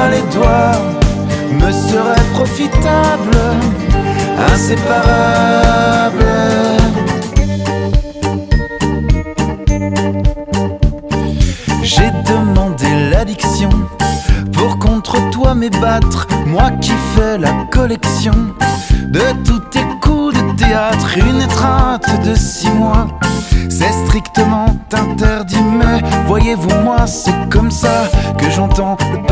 les doigts me serait profitable, inséparable. J'ai demandé l'addiction pour contre toi m'ébattre, moi qui fais la collection de tous tes coups de théâtre. Une étreinte de 6 mois, c'est strictement interdit, mais voyez-vous, moi c'est comme ça que j'entends le